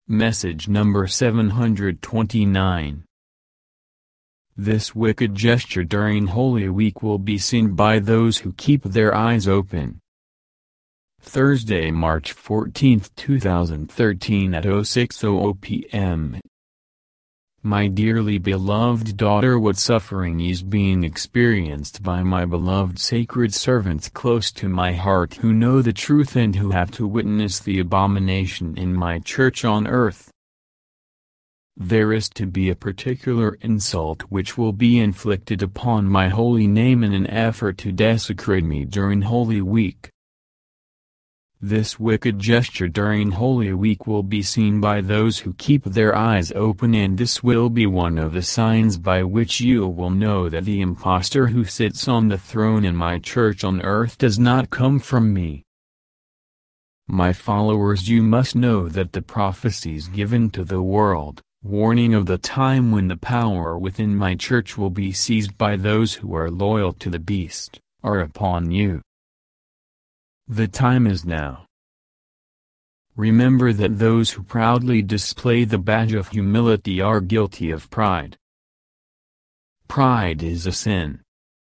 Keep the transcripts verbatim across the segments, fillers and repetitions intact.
Message number seven hundred twenty-nine. This wicked gesture during Holy Week will be seen by those who keep their eyes open. Thursday, March fourteenth, two thousand thirteen at oh six oh oh p m My dearly beloved daughter, what suffering is being experienced by my beloved sacred servants close to my heart who know the truth and who have to witness the abomination in my church on earth. There is to be a particular insult which will be inflicted upon my holy name in an effort to desecrate me during Holy Week. This wicked gesture during Holy Week will be seen by those who keep their eyes open, and this will be one of the signs by which you will know that the impostor who sits on the throne in my church on earth does not come from me. My followers, you must know that the prophecies given to the world, warning of the time when the power within my church will be seized by those who are loyal to the beast, are upon you. The time is now. Remember that those who proudly display the badge of humility are guilty of pride. Pride is a sin.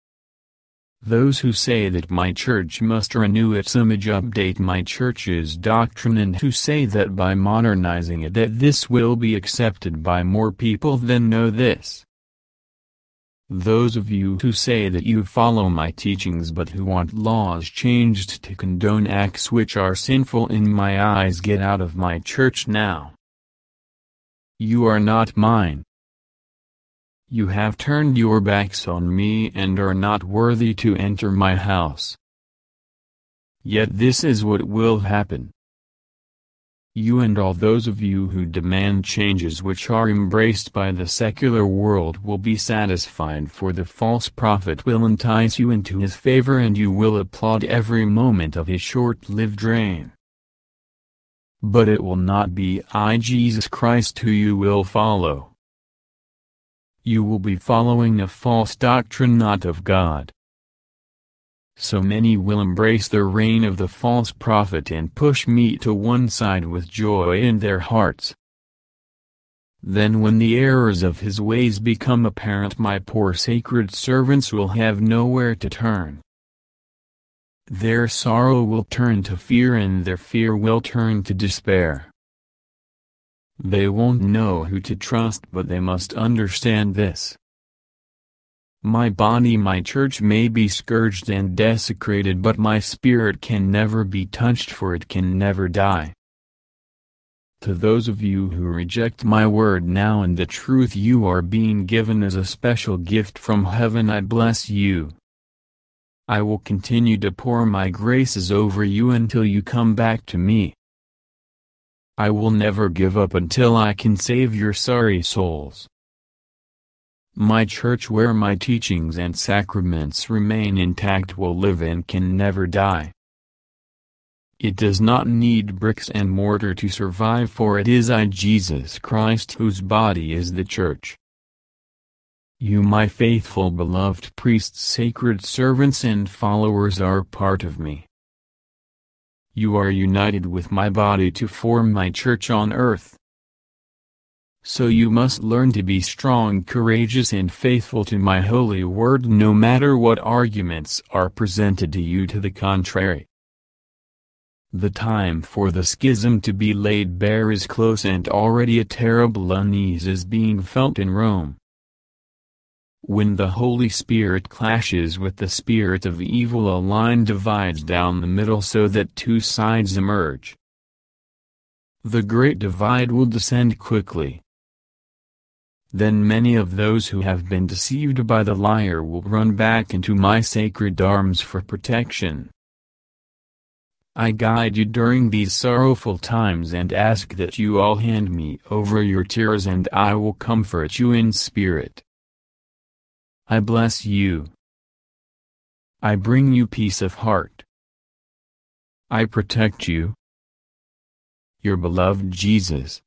Those who say that my church must renew its image, update my church's doctrine, and who say that by modernizing it that this will be accepted by more people, then know this. Those of you who say that you follow my teachings but who want laws changed to condone acts which are sinful in my eyes, get out of my church now. You are not mine. You have turned your backs on me and are not worthy to enter my house. Yet this is what will happen. You and all those of you who demand changes which are embraced by the secular world will be satisfied, for the false prophet will entice you into his favor and you will applaud every moment of his short-lived reign. But it will not be I, Jesus Christ, who you will follow. You will be following a false doctrine, not of God. So many will embrace the reign of the false prophet and push me to one side with joy in their hearts. Then when the errors of his ways become apparent, my poor sacred servants will have nowhere to turn. Their sorrow will turn to fear and their fear will turn to despair. They won't know who to trust, but they must understand this. My body, my church may be scourged and desecrated, but my spirit can never be touched, for it can never die. To those of you who reject my word now and the truth you are being given as a special gift from heaven, I bless you. I will continue to pour my graces over you until you come back to me. I will never give up until I can save your sorry souls. My church, where my teachings and sacraments remain intact, will live and can never die. It does not need bricks and mortar to survive, for it is I, Jesus Christ, whose body is the church. You, my faithful beloved priests, sacred servants and followers, are part of me. You are united with my body to form my church on earth. So you must learn to be strong, courageous and faithful to my holy word, no matter what arguments are presented to you to the contrary. The time for the schism to be laid bare is close, and already a terrible unease is being felt in Rome. When the Holy Spirit clashes with the spirit of evil, a line divides down the middle so that two sides emerge. The great divide will descend quickly. Then many of those who have been deceived by the liar will run back into my sacred arms for protection. I guide you during these sorrowful times and ask that you all hand me over your tears, and I will comfort you in spirit. I bless you. I bring you peace of heart. I protect you. Your beloved Jesus.